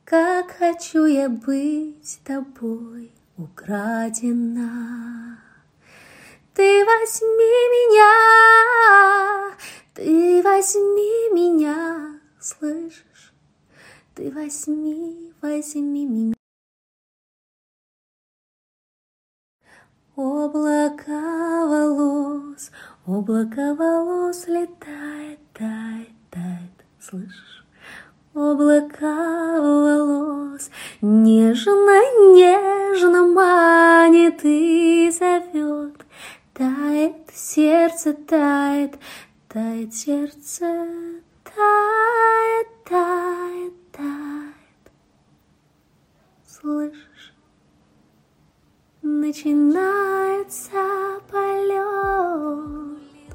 как хочу я быть тобой украдена. Ты возьми меня, слышишь? Ты возьми меня. Облако волос летает, тает, тает, слышишь? Облако волос нежно, нежно манит и зовет. Тает сердце, тает, тает сердце, тает, тает, тает. Слышишь? Начинает